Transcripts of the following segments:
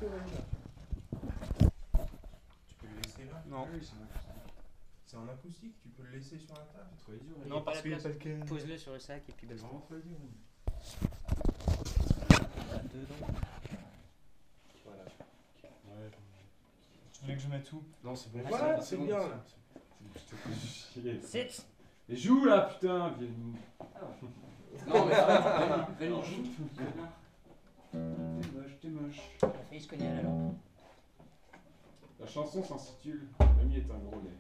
Tu peux le laisser là? Non. Oui, c'est en acoustique, tu peux le laisser sur la table. C'est trop dur. Non, parce qu'il n'y a pas le cas. Pose-le sur le sac et puis C'est basta. vraiment trop dur. Dedans. Voilà. Ouais. Tu veux que je mette où? Non, c'est bon. Ah, Voilà, c'est c'est bon, bien. Je te fais chier. Sit. Et joue là, putain. Viens. Non, mais ça, Vanille joue. T'es moche. On a failli se cogner à la lampe. La chanson s'intitule Mamie est un gros lait.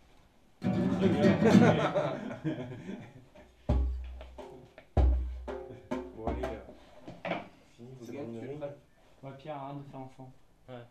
Bon, allez, fini vos C'est bon, tu es gagneries. prêt? Ouais, Pierre, arrête de faire enfant. Ouais.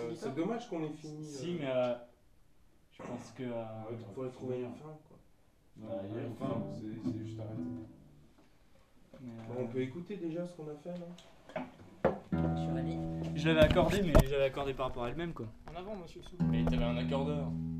finit c'est pas. dommage qu'on ait fini. Si, mais je pense que. Il faudrait trouver une fin, quoi. Non, il y a une fin, c'est juste arrêté. mais, Bon, on peut écouter déjà ce qu'on a fait, là. Sur Annie. Je l'avais accordé, mais je l'avais accordé par rapport à elle-même, quoi. En avant, monsieur Sou. Mais t'avais un accordeur.